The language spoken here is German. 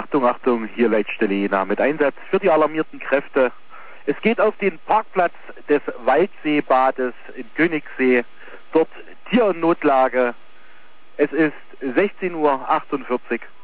Achtung, Achtung, hier Leitstelle Jena mit Einsatz für die alarmierten Kräfte. Es geht auf den Parkplatz des Waldseebades in Königssee. Dort Tier- und Notlage. Es ist 16:48 Uhr.